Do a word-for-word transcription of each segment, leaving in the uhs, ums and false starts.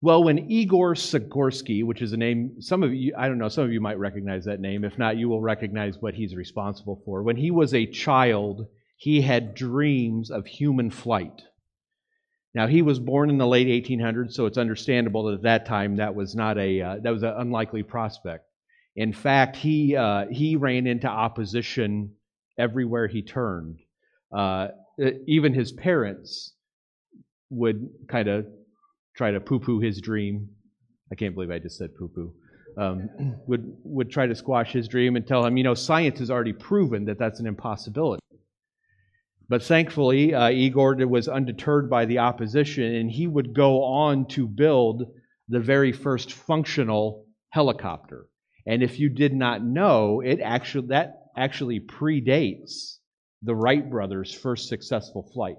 Well, when Igor Sikorsky, which is a name, some of you, I don't know, some of you might recognize that name. If not, you will recognize what he's responsible for. When he was a child, he had dreams of human flight. Now, he was born in the late eighteen hundreds, so it's understandable that at that time that was not a uh, that was an unlikely prospect. In fact, he uh, he ran into opposition everywhere he turned. Uh, even his parents would kind of try to poo-poo his dream. I can't believe I just said poo-poo. Um, would would try to squash his dream and tell him, you know, science has already proven that that's an impossibility. But thankfully, uh, Igor was undeterred by the opposition, and he would go on to build the very first functional helicopter. And if you did not know, it actually that actually predates the Wright brothers' first successful flight.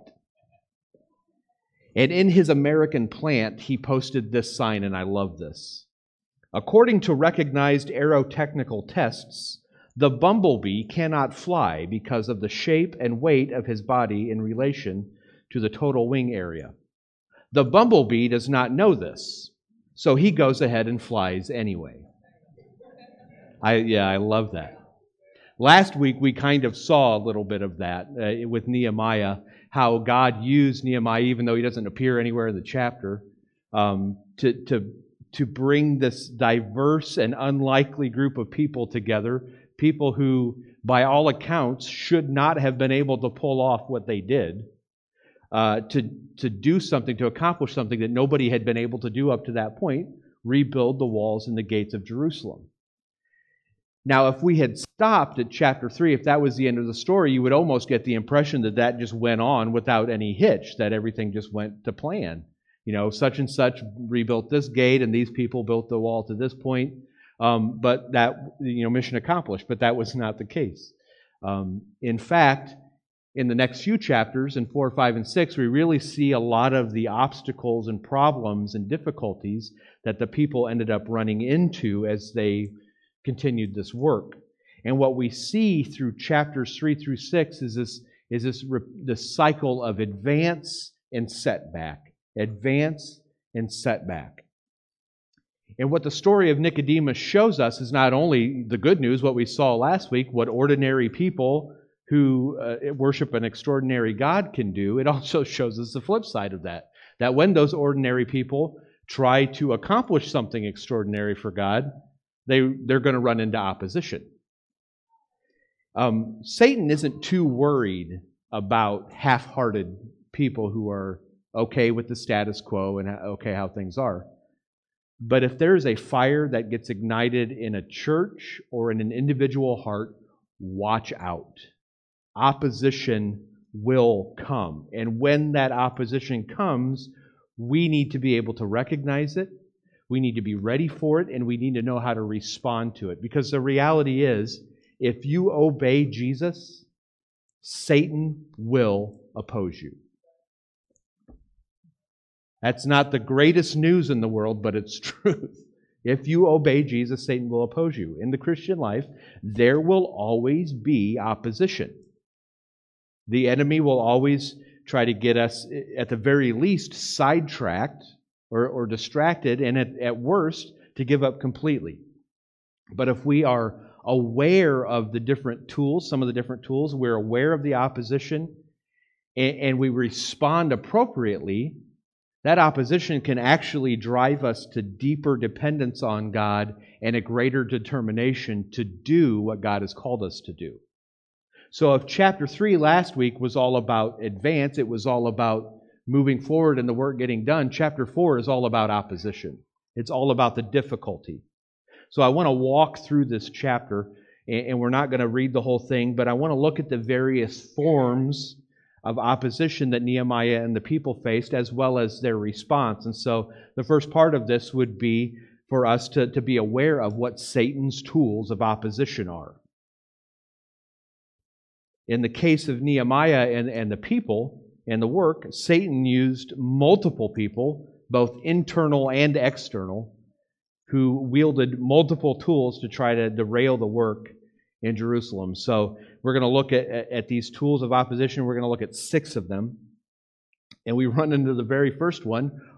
And in his American plant, he posted this sign, and I love this. According to recognized aerotechnical tests, the bumblebee cannot fly because of the shape and weight of his body in relation to the total wing area. The bumblebee does not know this, so he goes ahead and flies anyway. I yeah, I love that. Last week, we kind of saw a little bit of that uh, with Nehemiah, how God used Nehemiah, even though he doesn't appear anywhere in the chapter, um, to, to, to bring this diverse and unlikely group of people together, people who, by all accounts, should not have been able to pull off what they did, uh, to, to do something, to accomplish something that nobody had been able to do up to that point, rebuild the walls and the gates of Jerusalem. Now, if we had stopped at chapter three, if that was the end of the story, you would almost get the impression that that just went on without any hitch, that everything just went to plan. You know, such and such rebuilt this gate, and these people built the wall to this point. Um, but that, you know, mission accomplished. But that was not the case. Um, in fact, in the next few chapters, in four, five, and six, we really see a lot of the obstacles and problems and difficulties that the people ended up running into as they continued this work. And what we see through chapters three through six is this is this this cycle of advance and setback, advance and setback. And what the story of Nicodemus shows us is not only the good news, what we saw last week, what ordinary people who uh, worship an extraordinary God can do. It also shows us the flip side of that, that when those ordinary people try to accomplish something extraordinary for God, They, they're going to run into opposition. Um, Satan isn't too worried about half-hearted people who are okay with the status quo and okay how things are. But if there's a fire that gets ignited in a church or in an individual heart, watch out. Opposition will come. And when that opposition comes, we need to be able to recognize it. We need to be ready for it, and we need to know how to respond to it. Because the reality is, if you obey Jesus, Satan will oppose you. That's not the greatest news in the world, but it's truth. If you obey Jesus, Satan will oppose you. In the Christian life, there will always be opposition. The enemy will always try to get us, at the very least, sidetracked Or, or distracted, and at, at worst, to give up completely. But if we are aware of the different tools, some of the different tools, we're aware of the opposition, and, and we respond appropriately, that opposition can actually drive us to deeper dependence on God and a greater determination to do what God has called us to do. So if chapter three last week was all about advance, it was all about moving forward and the work getting done, chapter four is all about opposition. It's all about the difficulty. So I want to walk through this chapter, and we're not going to read the whole thing, but I want to look at the various forms of opposition that Nehemiah and the people faced, as well as their response. And so the first part of this would be for us to, to be aware of what Satan's tools of opposition are. In the case of Nehemiah and, and the people, and the work, Satan used multiple people, both internal and external, who wielded multiple tools to try to derail the work in Jerusalem. So we're going to look at, at these tools of opposition. We're going to look at six of them. And we run into the very first one,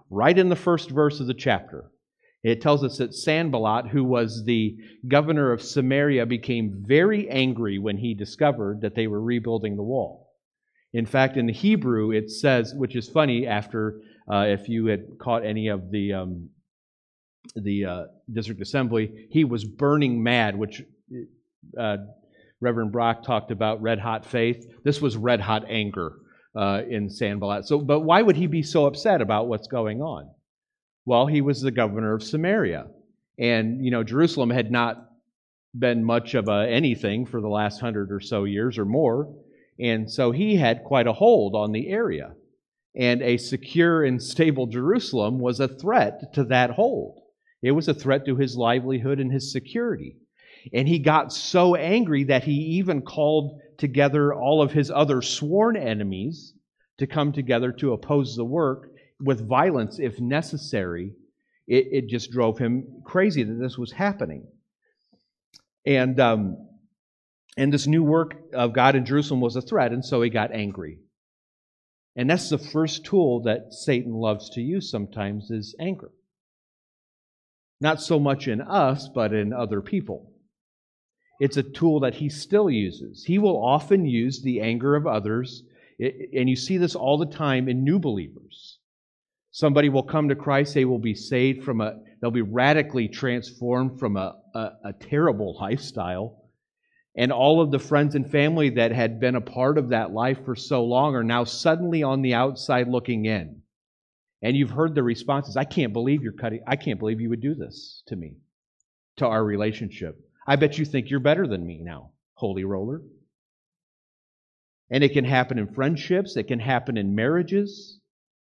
right in the first verse of the chapter. It tells us that Sanballat, who was the governor of Samaria, became very angry when he discovered that they were rebuilding the wall. In fact, in the Hebrew, it says, which is funny after, uh, if you had caught any of the um, the uh, district assembly, he was burning mad, which uh, Reverend Brock talked about red hot faith. This was red hot anger uh, in Sanballat. So, but why would he be so upset about what's going on? Well, he was the governor of Samaria, and you know Jerusalem had not been much of a anything for the last hundred or so years or more, and so he had quite a hold on the area. And a secure and stable Jerusalem was a threat to that hold. It was a threat to his livelihood and his security. And he got so angry that he even called together all of his other sworn enemies to come together to oppose the work with violence if necessary. It, it just drove him crazy that this was happening. And, um, and this new work of God in Jerusalem was a threat, and so he got angry. And that's the first tool that Satan loves to use sometimes, is anger. Not so much in us, but in other people. It's a tool that he still uses. He will often use the anger of others, and you see this all the time in new believers. Somebody will come to Christ, they will be saved from a, they'll be radically transformed from a, a, a terrible lifestyle. And all of the friends and family that had been a part of that life for so long are now suddenly on the outside looking in. And you've heard the responses, I can't believe you're cutting, I can't believe you would do this to me, to our relationship. I bet you think you're better than me now, holy roller. And it can happen in friendships, it can happen in marriages.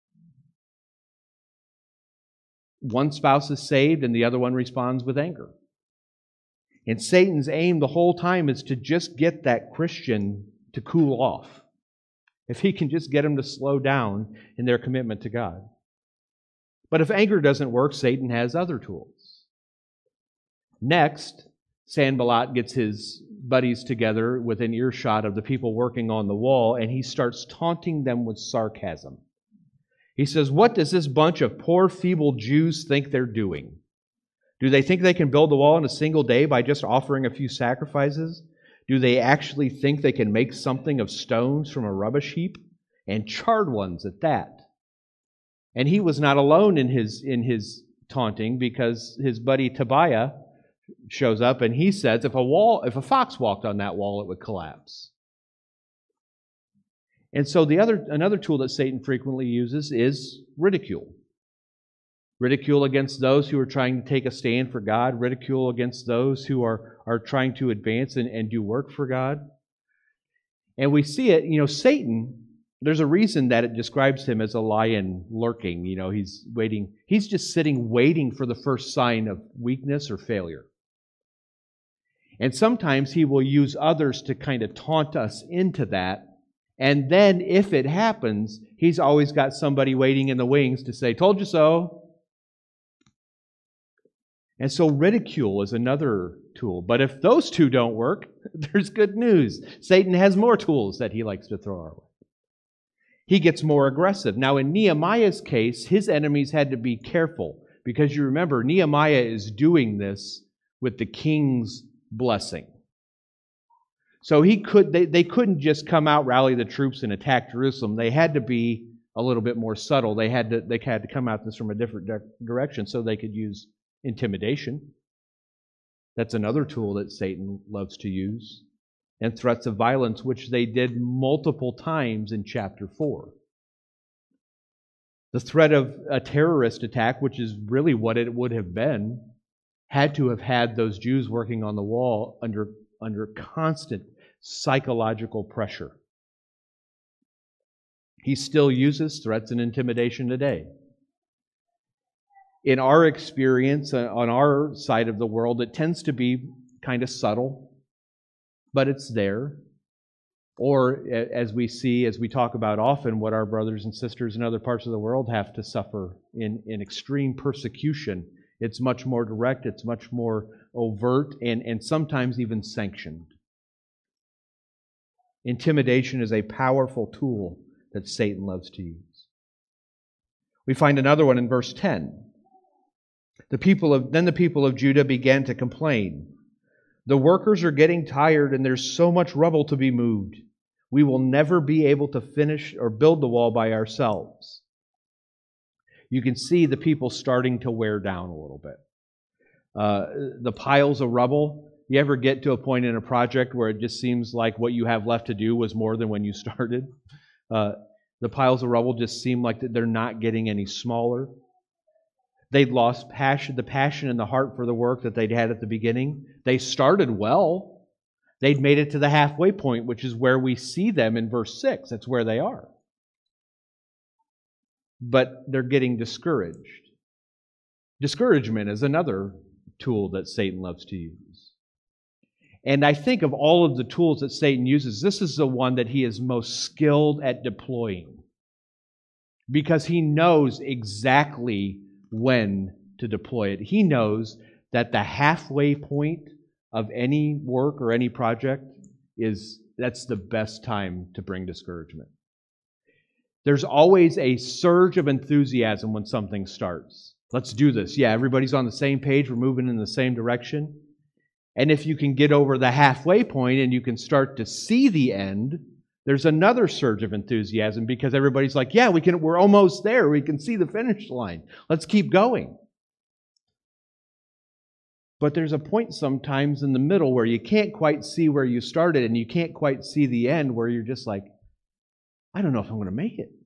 One spouse is saved and the other one responds with anger. And Satan's aim the whole time is to just get that Christian to cool off. If he can just get them to slow down in their commitment to God. But if anger doesn't work, Satan has other tools. Next, Sanballat gets his buddies together within earshot of the people working on the wall, and he starts taunting them with sarcasm. He says, what does this bunch of poor, feeble Jews think they're doing? Do they think they can build the wall in a single day by just offering a few sacrifices? Do they actually think they can make something of stones from a rubbish heap, and charred ones at that? And he was not alone in his in his taunting, because his buddy Tobiah shows up and he says, if a wall, if a fox walked on that wall, it would collapse. And so the other another tool that Satan frequently uses is ridicule. Ridicule against those who are trying to take a stand for God. Ridicule against those who are, are trying to advance and, and do work for God. And we see it, you know, Satan, there's a reason that it describes him as a lion lurking. You know, he's waiting. He's just sitting waiting for the first sign of weakness or failure. And sometimes he will use others to kind of taunt us into that. And then if it happens, he's always got somebody waiting in the wings to say, told you so. And so ridicule is another tool. But if those two don't work, there's good news. Satan has more tools that he likes to throw our way. He gets more aggressive. Now, in Nehemiah's case, his enemies had to be careful, because you remember, Nehemiah is doing this with the king's blessing. So he could they, they couldn't just come out, rally the troops, and attack Jerusalem. They had to be a little bit more subtle. They had to they had to come at this from a different di- direction so they could use intimidation. That's another tool that Satan loves to use. And threats of violence, which they did multiple times in chapter four. The threat of a terrorist attack, which is really what it would have been, had to have had those Jews working on the wall under, under constant psychological pressure. He still uses threats and intimidation today. In our experience, uh, on our side of the world, it tends to be kind of subtle, but it's there. Or, as we see, as we talk about often, what our brothers and sisters in other parts of the world have to suffer in, in extreme persecution. It's much more direct, it's much more overt, and, and sometimes even sanctioned. Intimidation is a powerful tool that Satan loves to use. We find another one in verse ten. The people of then the people of Judah began to complain. The workers are getting tired and there's so much rubble to be moved. We will never be able to finish or build the wall by ourselves. You can see the people starting to wear down a little bit. Uh, the piles of rubble. You ever get to a point in a project where it just seems like what you have left to do was more than when you started? Uh, the piles of rubble just seem like that they're not getting any smaller. They'd lost passion, the passion and the heart for the work that they'd had at the beginning. They started well. They'd made it to the halfway point, which is where we see them in verse six. That's where they are. But they're getting discouraged. Discouragement is another tool that Satan loves to use. And I think of all of the tools that Satan uses, this is the one that he is most skilled at deploying. Because he knows exactly when to deploy it. He knows that the halfway point of any work or any project is, that's the best time to bring discouragement. There's always a surge of enthusiasm when something starts. Let's do this. Yeah, everybody's on the same page. We're moving in the same direction. And if you can get over the halfway point and you can start to see the end, there's another surge of enthusiasm because everybody's like, yeah, we can, we're almost there. We can see the finish line. Let's keep going. But there's a point sometimes in the middle where you can't quite see where you started and you can't quite see the end, where you're just like, I don't know if I'm going to make it.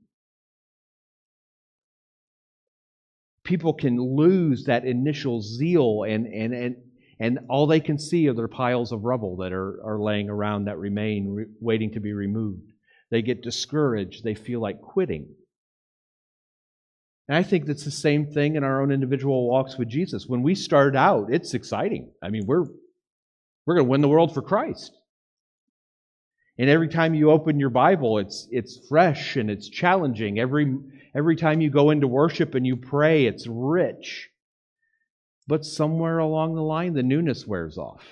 People can lose that initial zeal and and and and all they can see are their piles of rubble that are, are laying around that remain, re- waiting to be removed. They get discouraged. They feel like quitting. And I think that's the same thing in our own individual walks with Jesus. When we start out, it's exciting. I mean, we're we're going to win the world for Christ. And every time you open your Bible, it's it's fresh and it's challenging. Every every time you go into worship and you pray, it's rich. But somewhere along the line, the newness wears off.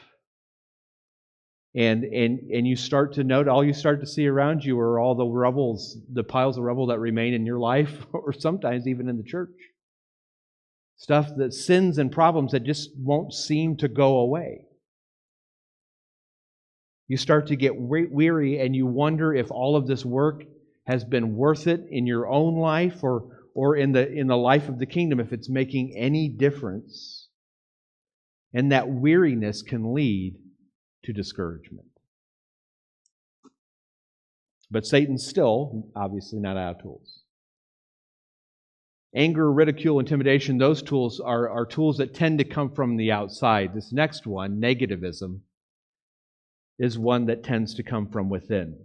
And, and, and you start to note, all you start to see around you are all the rubbles, the piles of rubble that remain in your life, or sometimes even in the church. Stuff that sins and problems that just won't seem to go away. You start to get weary and you wonder if all of this work has been worth it in your own life or, or in the, in the life of the kingdom, if it's making any difference. And that weariness can lead to discouragement. But Satan's still, obviously, not out of tools. Anger, ridicule, intimidation, those tools are, are tools that tend to come from the outside. This next one, negativism, is one that tends to come from within.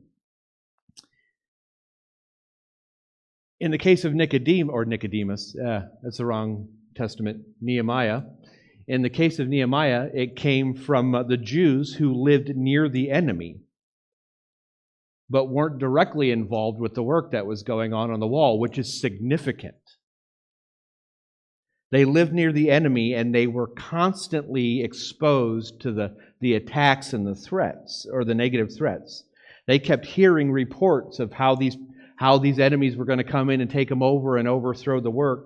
In the case of Nicodemus, or Nicodemus, uh, that's the wrong testament, Nehemiah. In the case of Nehemiah, it came from uh, the Jews who lived near the enemy, but weren't directly involved with the work that was going on on the wall, which is significant. They lived near the enemy and they were constantly exposed to the, the attacks and the threats, or the negative threats. They kept hearing reports of how these, how these enemies were going to come in and take them over and overthrow the work.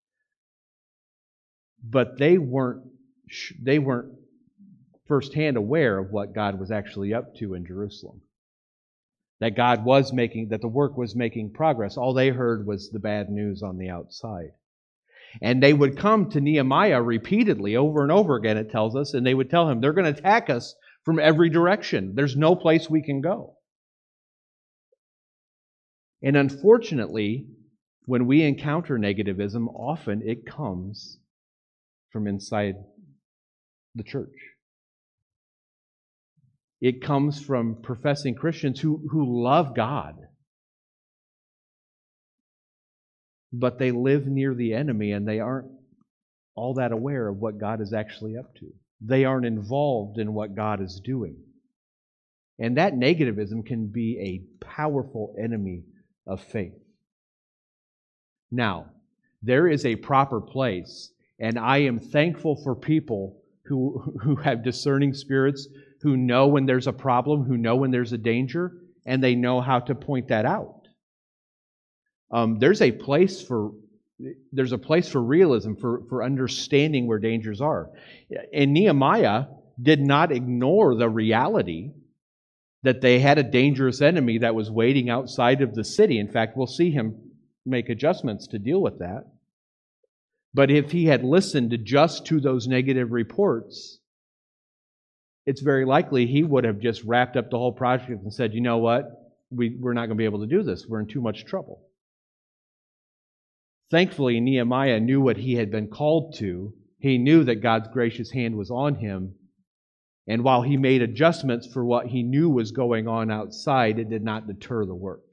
But they weren't they weren't firsthand aware of what God was actually up to in Jerusalem. That God was making, that the work was making progress. All they heard was the bad news on the outside. And they would come to Nehemiah repeatedly, over and over again, it tells us, and they would tell him, they're going to attack us from every direction. There's no place we can go. And unfortunately, when we encounter negativism, often it comes from inside the church. It comes from professing Christians who, who love God, but they live near the enemy and they aren't all that aware of what God is actually up to. They aren't involved in what God is doing. And that negativism can be a powerful enemy of faith. Now, there is a proper place, and I am thankful for people who, who have discerning spirits, who know when there's a problem, who know when there's a danger, and they know how to point that out. Um, there's a place for there's a place for realism, for, for understanding where dangers are. And Nehemiah did not ignore the reality that they had a dangerous enemy that was waiting outside of the city. In fact, we'll see him make adjustments to deal with that. But if he had listened just to those negative reports, it's very likely he would have just wrapped up the whole project and said, you know what, we, we're not going to be able to do this. We're in too much trouble. Thankfully, Nehemiah knew what he had been called to. He knew that God's gracious hand was on him. And while he made adjustments for what he knew was going on outside, it did not deter the work.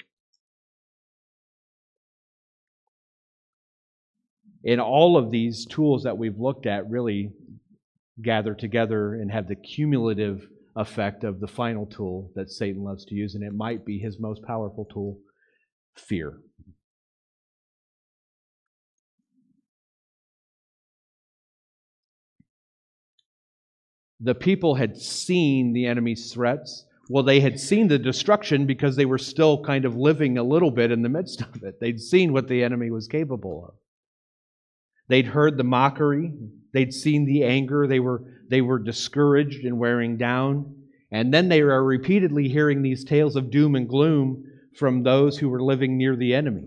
And all of these tools that we've looked at really gather together and have the cumulative effect of the final tool that Satan loves to use, and it might be his most powerful tool, fear. The people had seen the enemy's threats. Well, they had seen the destruction because they were still kind of living a little bit in the midst of it. They'd seen what the enemy was capable of. They'd heard the mockery. They'd seen the anger. They were, they were discouraged and wearing down. And then they were repeatedly hearing these tales of doom and gloom from those who were living near the enemy.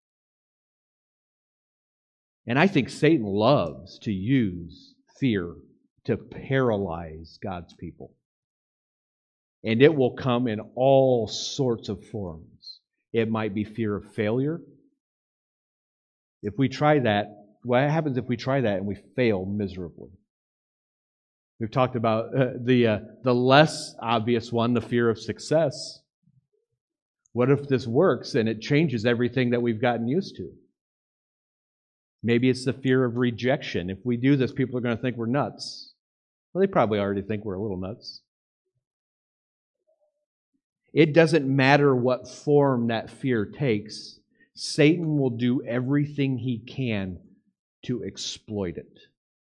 And I think Satan loves to use fear to paralyze God's people. And it will come in all sorts of forms. It might be fear of failure. If we try that, what happens if we try that and we fail miserably? We've talked about uh, the uh, the less obvious one, the fear of success. What if this works and it changes everything that we've gotten used to? Maybe it's the fear of rejection. If we do this, people are going to think we're nuts. Well, they probably already think we're a little nuts. It doesn't matter what form that fear takes. Satan will do everything he can to exploit it.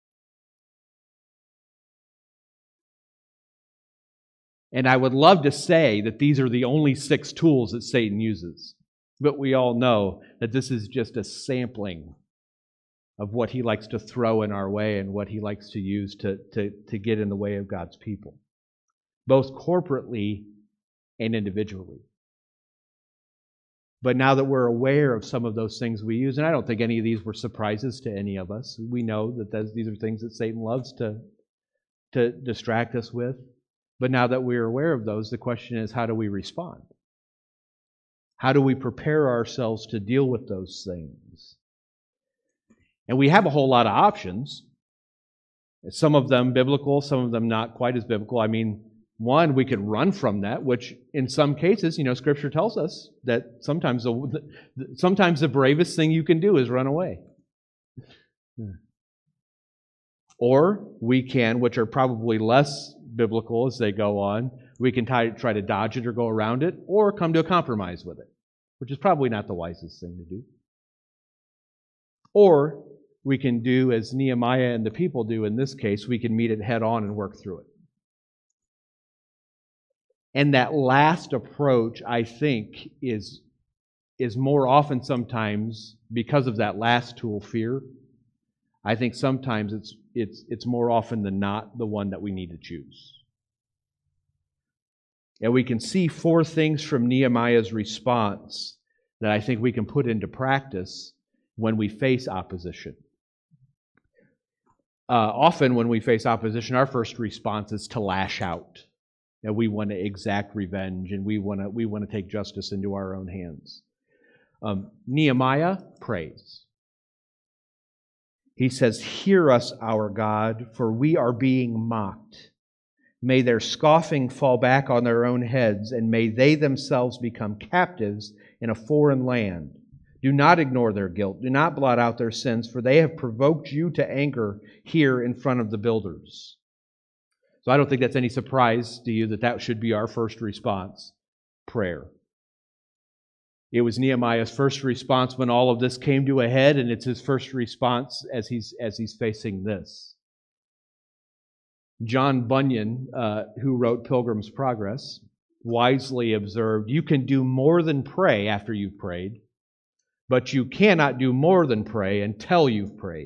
And I would love to say that these are the only six tools that Satan uses. But we all know that this is just a sampling of what he likes to throw in our way and what he likes to use to, to, to get in the way of God's people, both corporately and individually. But now that we're aware of some of those things we use, and I don't think any of these were surprises to any of us, we know that these are things that Satan loves to, to distract us with. But now that we're aware of those, the question is, how do we respond? How do we prepare ourselves to deal with those things? And we have a whole lot of options. Some of them biblical, some of them not quite as biblical. I mean, one, we could run from that, which in some cases, you know, Scripture tells us that sometimes the, sometimes the bravest thing you can do is run away. Or we can, which are probably less biblical as they go on, we can try, try to dodge it or go around it, or come to a compromise with it, which is probably not the wisest thing to do. Or we can do as Nehemiah and the people do in this case, we can meet it head on and work through it. And that last approach, I think, is, is more often sometimes, because of that last tool, fear, I think sometimes it's, it's, it's more often than not the one that we need to choose. And we can see four things from Nehemiah's response that I think we can put into practice when we face opposition. Uh, often when we face opposition, our first response is to lash out. And we want to exact revenge, and we want to we want to take justice into our own hands. Um, Nehemiah prays. He says, "Hear us, our God, for we are being mocked. May their scoffing fall back on their own heads, and may they themselves become captives in a foreign land. Do not ignore their guilt. Do not blot out their sins, for they have provoked you to anger here in front of the builders." So I don't think that's any surprise to you that that should be our first response, prayer. It was Nehemiah's first response when all of this came to a head, and it's his first response as he's as he's facing this. John Bunyan, uh, who wrote Pilgrim's Progress, wisely observed, "You can do more than pray after you've prayed, but you cannot do more than pray until you've prayed.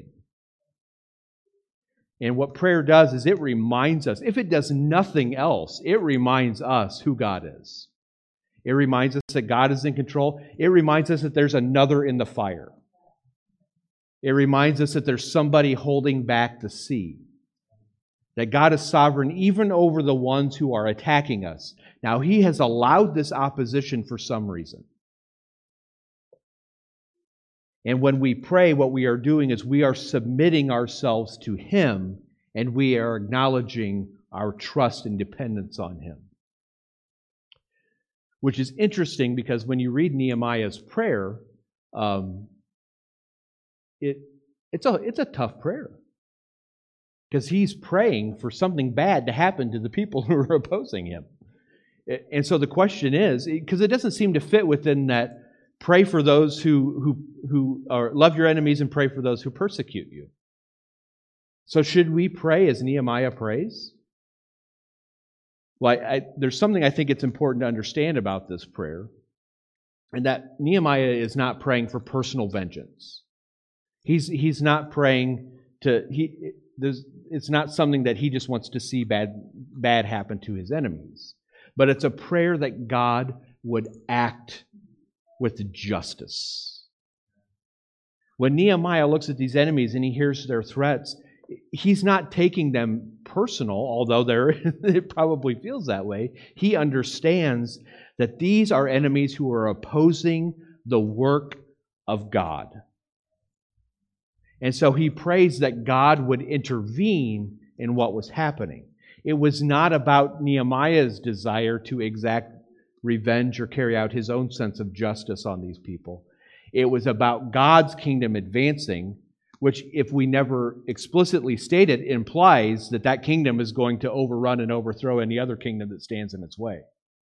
And what prayer does is it reminds us, if it does nothing else, it reminds us who God is. It reminds us that God is in control. It reminds us that there's another in the fire. It reminds us that there's somebody holding back the sea. That God is sovereign even over the ones who are attacking us. Now, He has allowed this opposition for some reason. And when we pray, what we are doing is we are submitting ourselves to Him, and we are acknowledging our trust and dependence on Him. Which is interesting because when you read Nehemiah's prayer, um, it it's a it's a tough prayer. Because he's praying for something bad to happen to the people who are opposing him. And so the question is, because it doesn't seem to fit within that pray for those who who who are love your enemies and pray for those who persecute you. So should we pray as Nehemiah prays? Well, I, I, there's something I think it's important to understand about this prayer, and that Nehemiah is not praying for personal vengeance. He's he's not praying to he. There's, it's not something that he just wants to see bad bad happen to his enemies, but it's a prayer that God would act with justice. When Nehemiah looks at these enemies and he hears their threats, he's not taking them personal, although there it probably feels that way. He understands that these are enemies who are opposing the work of God. And so he prays that God would intervene in what was happening. It was not about Nehemiah's desire to exact revenge or carry out his own sense of justice on these people. It was about God's kingdom advancing, which, if we never explicitly state it, implies that that kingdom is going to overrun and overthrow any other kingdom that stands in its way.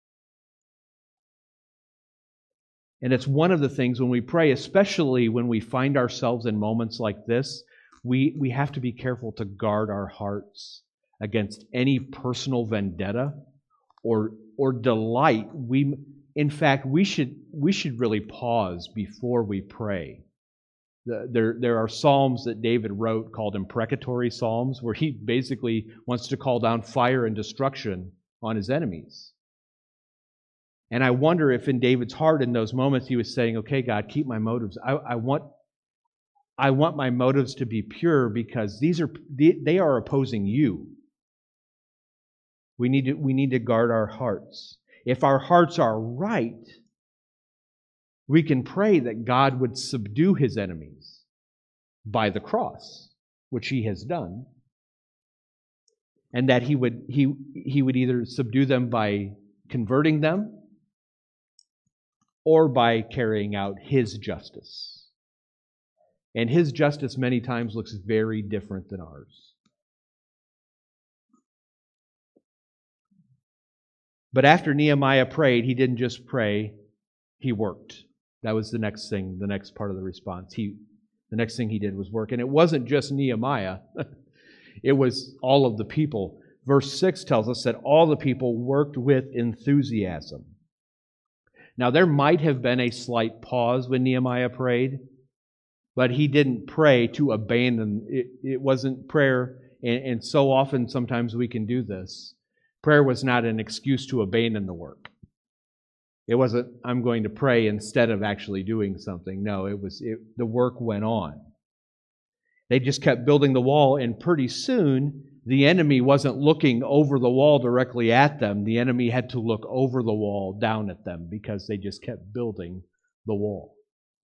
And it's one of the things when we pray, especially when we find ourselves in moments like this, we, we have to be careful to guard our hearts against any personal vendetta or, or delight. We, in fact, we should, we should really pause before we pray. There, there are psalms that David wrote called imprecatory psalms, where he basically wants to call down fire and destruction on his enemies. And I wonder if in David's heart in those moments he was saying, okay, God, keep my motives. I, I want I want my motives to be pure because these are they are opposing you. We need to, we need to guard our hearts. If our hearts are right, we can pray that God would subdue his enemies by the cross, which he has done, and that he would he he would either subdue them by converting them or by carrying out his justice. And his justice many times looks very different than ours. But after Nehemiah prayed, he didn't just pray, he worked. That was the next thing, the next part of the response. He, the next thing he did was work. And it wasn't just Nehemiah. It was all of the people. Verse six tells us that all the people worked with enthusiasm. Now, there might have been a slight pause when Nehemiah prayed, but he didn't pray to abandon. It, it wasn't prayer, and, and so often sometimes we can do this. Prayer was not an excuse to abandon the work. It wasn't, I'm going to pray instead of actually doing something. No, it was it, the work went on. They just kept building the wall, and pretty soon the enemy wasn't looking over the wall directly at them. The enemy had to look over the wall down at them because they just kept building the wall.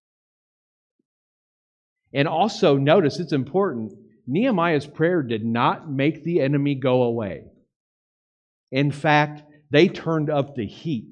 And also notice, it's important, Nehemiah's prayer did not make the enemy go away. In fact, they turned up the heat.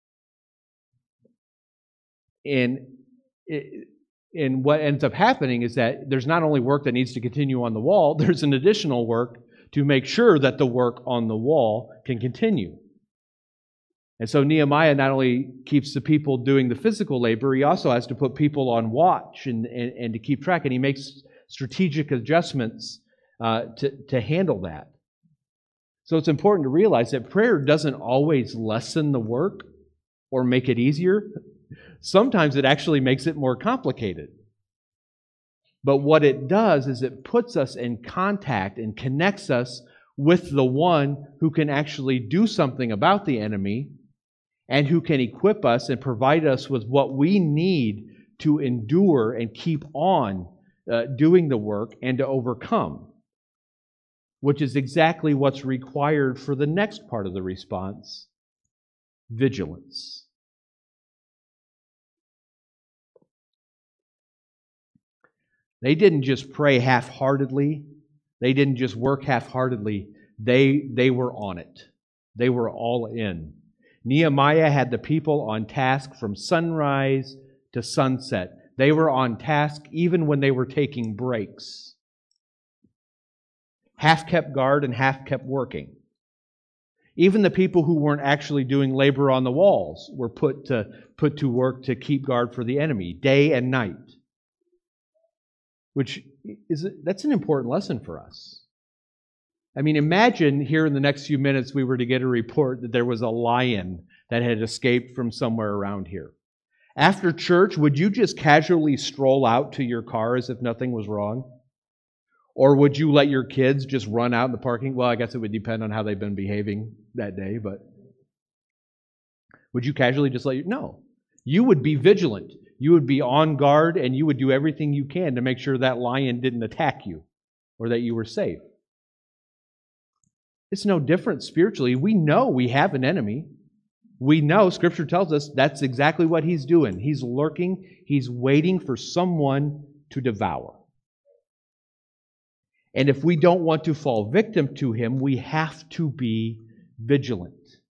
And, it, and what ends up happening is that there's not only work that needs to continue on the wall, there's an additional work to make sure that the work on the wall can continue. And so Nehemiah not only keeps the people doing the physical labor, he also has to put people on watch and, and, and to keep track, and he makes strategic adjustments uh, to, to handle that. So it's important to realize that prayer doesn't always lessen the work or make it easier. Sometimes it actually makes it more complicated. But what it does is it puts us in contact and connects us with the one who can actually do something about the enemy and who can equip us and provide us with what we need to endure and keep on uh, doing the work and to overcome, which is exactly what's required for the next part of the response: vigilance. They didn't just pray half-heartedly. They didn't just work half-heartedly. They, they were on it. They were all in. Nehemiah had the people on task from sunrise to sunset. They were on task even when they were taking breaks. Half kept guard and half kept working. Even the people who weren't actually doing labor on the walls were put to, put to work to keep guard for the enemy, day and night. Which is, that's an important lesson for us. I mean, imagine here in the next few minutes we were to get a report that there was a lion that had escaped from somewhere around here. After church, would you just casually stroll out to your car as if nothing was wrong? Or would you let your kids just run out in the parking? Well, I guess it would depend on how they've been behaving that day, but would you casually just let you? No. You would be vigilant. You would be on guard, and you would do everything you can to make sure that lion didn't attack you or that you were safe. It's no different spiritually. We know we have an enemy. We know, Scripture tells us, that's exactly what he's doing. He's lurking. He's waiting for someone to devour. And if we don't want to fall victim to him, we have to be vigilant.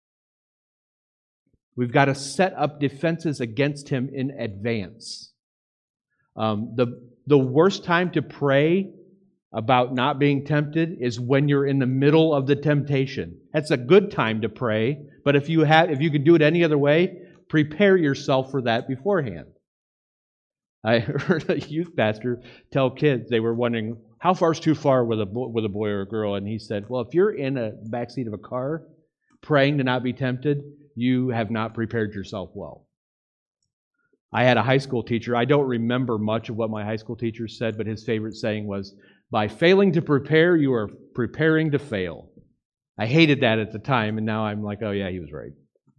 We've got to set up defenses against him in advance. Um, the, the worst time to pray about not being tempted is when you're in the middle of the temptation. That's a good time to pray, but if you have, if you can do it any other way, prepare yourself for that beforehand. I heard a youth pastor tell kids, they were wondering, how far's too far with a, with a boy or a girl? And he said, well, if you're in a backseat of a car praying to not be tempted, you have not prepared yourself well. I had a high school teacher. I don't remember much of what my high school teacher said, but his favorite saying was, by failing to prepare, you are preparing to fail. I hated that at the time, and now I'm like, oh yeah, he was right.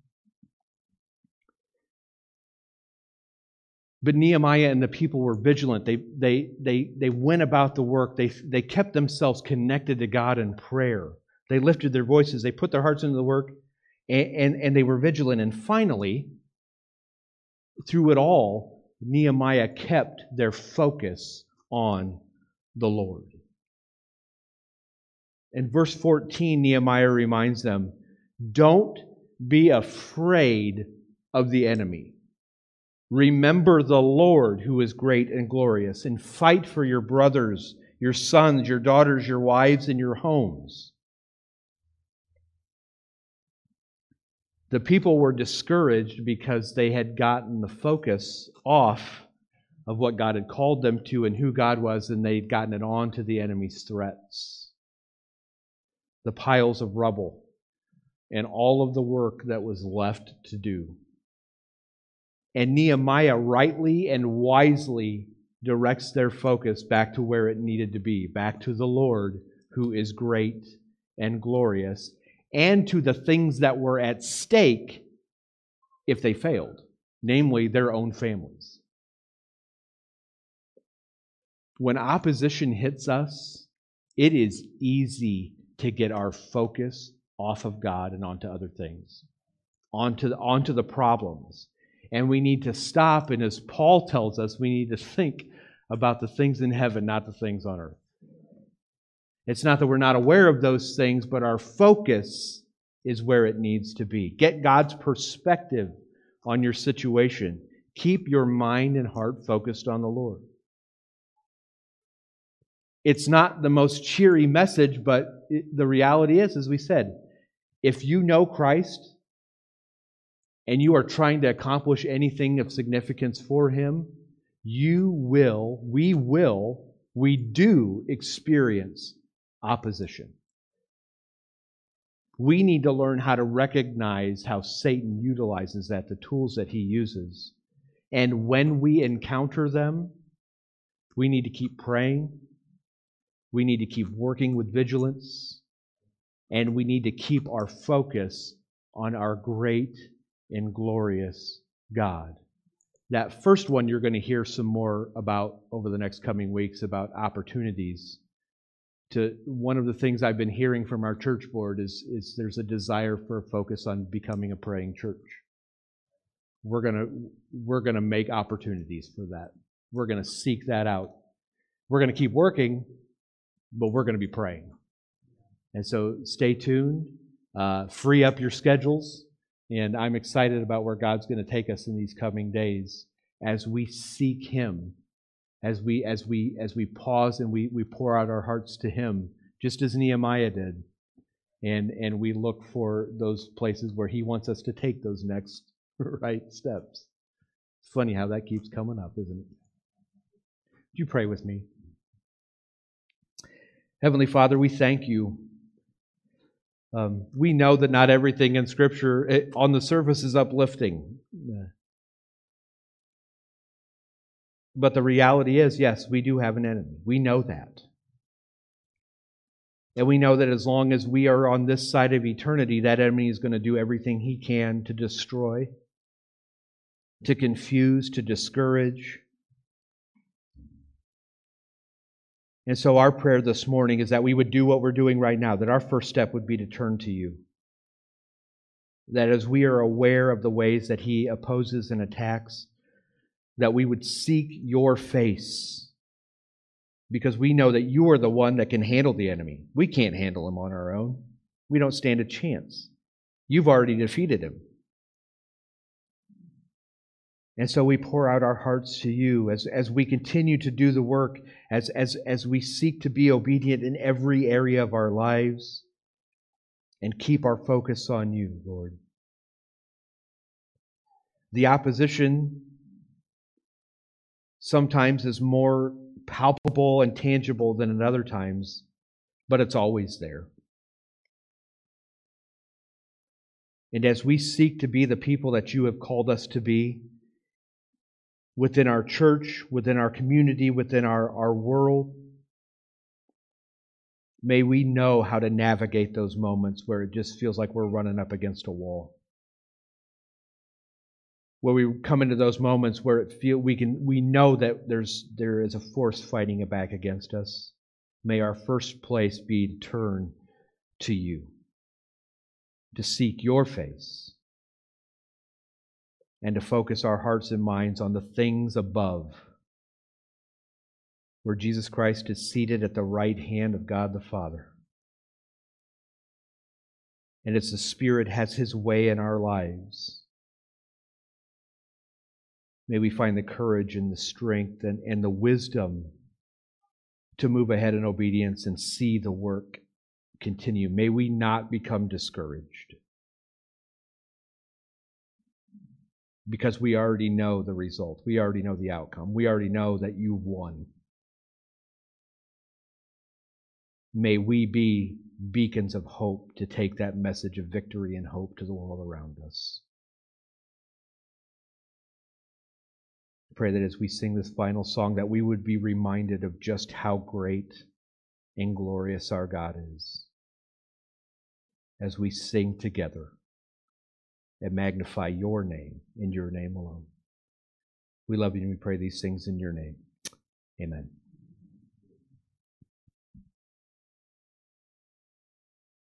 But Nehemiah and the people were vigilant. They, they, they, they went about the work. They, they kept themselves connected to God in prayer. They lifted their voices. They put their hearts into the work, and, and, and they were vigilant. And finally, through it all, Nehemiah kept their focus on the Lord. In verse fourteen, Nehemiah reminds them, don't be afraid of the enemy. Remember the Lord who is great and glorious, and fight for your brothers, your sons, your daughters, your wives, and your homes. The people were discouraged because they had gotten the focus off of what God had called them to and who God was, and they'd gotten it on to the enemy's threats. The piles of rubble and all of the work that was left to do. And Nehemiah rightly and wisely directs their focus back to where it needed to be, back to the Lord who is great and glorious, and to the things that were at stake if they failed, namely their own families. When opposition hits us, it is easy to get our focus off of God and onto other things, onto the, onto the problems. And we need to stop, and as Paul tells us, we need to think about the things in heaven, not the things on earth. It's not that we're not aware of those things, but our focus is where it needs to be. Get God's perspective on your situation. Keep your mind and heart focused on the Lord. It's not the most cheery message, but it, the reality is, as we said, if you know Christ and you are trying to accomplish anything of significance for Him, you will, we will, we do experience opposition. We need to learn how to recognize how Satan utilizes that, the tools that he uses, And when we encounter them, we need to keep praying. We need to keep working with vigilance. And we need to keep our focus on our great and glorious God. That first one you're going to hear some more about over the next coming weeks, about opportunities. To one of the things I've been hearing from our church board is, is there's a desire for a focus on becoming a praying church. We're gonna we're gonna make opportunities for that. We're gonna seek that out. We're gonna keep working, but we're gonna be praying. And so stay tuned. Uh, free up your schedules, and I'm excited about where God's going to take us in these coming days as we seek Him, as we as we as we pause and we we pour out our hearts to Him, just as Nehemiah did, and and we look for those places where He wants us to take those next right steps. It's funny how that keeps coming up, isn't it? Would you pray with me? Heavenly Father, we thank You. Um, we know that not everything in Scripture it, on the surface is uplifting. But the reality is, yes, we do have an enemy. We know that. And we know that as long as we are on this side of eternity, that enemy is going to do everything he can to destroy, to confuse, to discourage. And so our prayer this morning is that we would do what we're doing right now, that our first step would be to turn to You. That as we are aware of the ways that he opposes and attacks, that we would seek Your face, because we know that You are the one that can handle the enemy. We can't handle him on our own. We don't stand a chance. You've already defeated him. And so we pour out our hearts to You as, as we continue to do the work, as, as, as we seek to be obedient in every area of our lives and keep our focus on You, Lord. The opposition sometimes is more palpable and tangible than at other times, but it's always there. And as we seek to be the people that You have called us to be, within our church, within our community, within our, our world, may we know how to navigate those moments where it just feels like we're running up against a wall. Where we come into those moments where it feel we can we know that there's there is a force fighting it back against us. May our first place be to turn to You, to seek Your face, and to focus our hearts and minds on the things above, where Jesus Christ is seated at the right hand of God the Father. And as the Spirit has His way in our lives, may we find the courage and the strength and, and the wisdom to move ahead in obedience and see the work continue. May we not become discouraged, because we already know the result. We already know the outcome. We already know that You've won. May we be beacons of hope to take that message of victory and hope to the world around us. Pray that as we sing this final song, that we would be reminded of just how great and glorious our God is, as we sing together and magnify Your name in Your name alone. We love You and we pray these things in Your name. Amen.